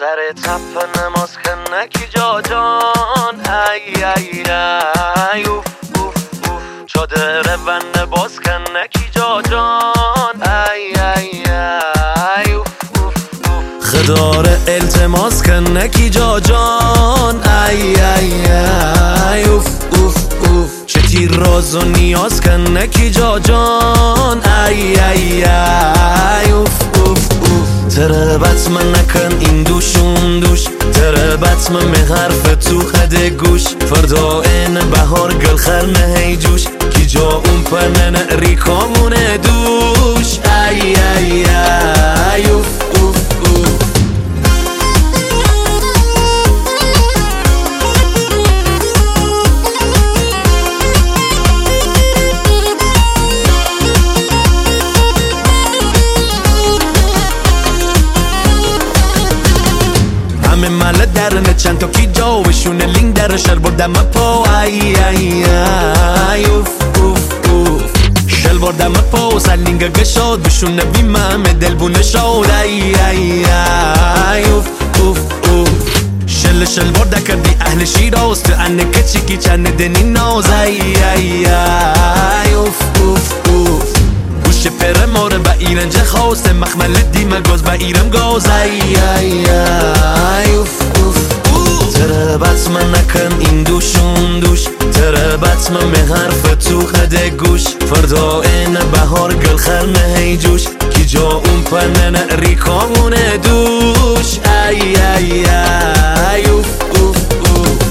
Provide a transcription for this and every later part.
سر تپ نماز کنکی جا جان ای ای ای اوف اوف اوف چادر ون باز کنکی جا جان ای ای ای اوف اوف اوف خدار التماس کنکی جا جان ای ای ای اوف اوف اوف چه تیر راز و نیاز کنکی جا جان ای ای ای اوف اوف اوف تربت من نکن این دوشون دوش تربت من می حرف تو خد گوش فردا این بهار گل خرمه هی جوش کی جا اون پنن ریکامونه دوش ای ای ای اوف اوف اوف همه مال درنه چند تا کی جا بشونه لینگ در شل بردم پا ای ای ای اوف اوف اوف شل بردم پا سلینگ گشاد بشونه بیمم دل بونه شاد ای ای ای اوف اوف اوف شل برده کردی اهل شیراز تو انه کچی کی چند دنی ناز ای ای ای اوف اوف اوف گوش پر ماره با ایرنج خواست مخمل دیمه گاز با ایرم گاز ای ای ای اوف اوف تربت من نکن این دوشون دوش تربت من می حرف تو خد گوش فردا این بهار گل خرمه هی جوش کی جا اون پنن ریکامونه دوش ای ای ای اوف اوف اوف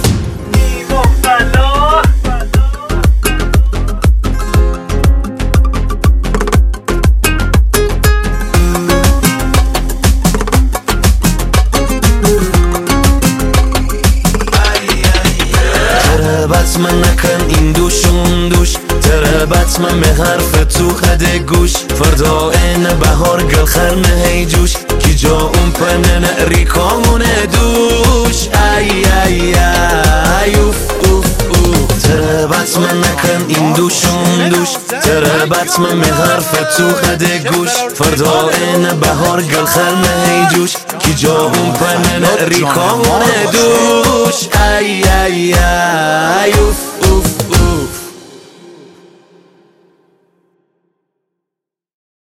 تربت من نکن این دوشون دوش تربت من می حرف تو خد گوش فردا این بهار گل خرمه هی جوش کی جا اون پنن ریکامونه دوش ای ای ای اوف اوف اوف تربت من نکن این دوشون دوش تربت من می حرف تو خد گوش فردا این بهار گل خرمه هی جوش کی جا اون پنن ریکامونه دوش ای ای ای اوف اوف